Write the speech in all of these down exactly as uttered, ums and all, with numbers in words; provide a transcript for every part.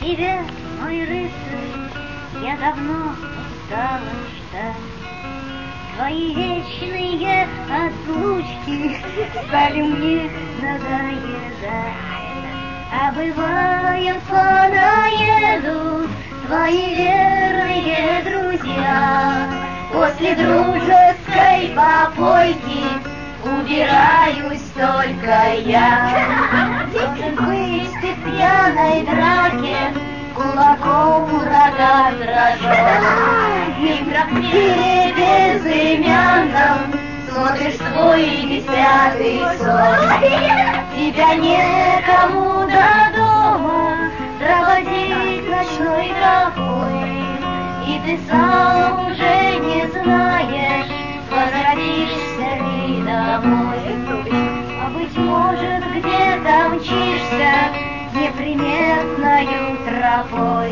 Тебя, мой рыцарь, я давно устала ждать. Твои вечные отлучки стали мне надоедать. А бывает, понаедут твои верные друзья. После дружеской попойки убираюсь только я. Может быть, ты в пьяной драке кулаком врага сражен, и в трактире безымянном смотришь свой десятый сон. Тебя некому до дома проводить ночной тропой, и ты сам уже не знаешь, возвратишься ли домой. А быть может, где-то мчишься неприметною тропой,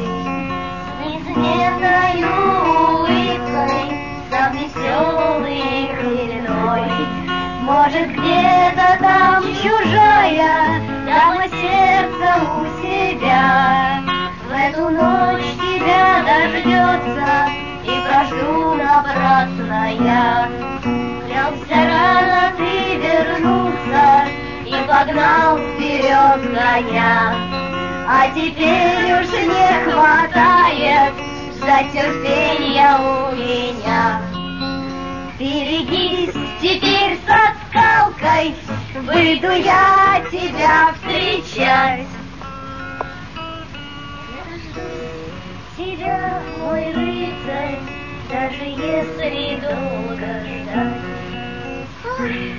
неизменною улыбкой, сам веселый и хмельной. Может, где-то там чужая дама сердца у себя в эту ночь тебя дождется, и прожду напрасно я. Клялся рано ты вернуться и погнал вперед коня, а теперь уж не хватает за терпения у меня. Берегись теперь со скалкой, выйду я тебя встречать. Тебя, мой рыцарь, даже если долго ждать.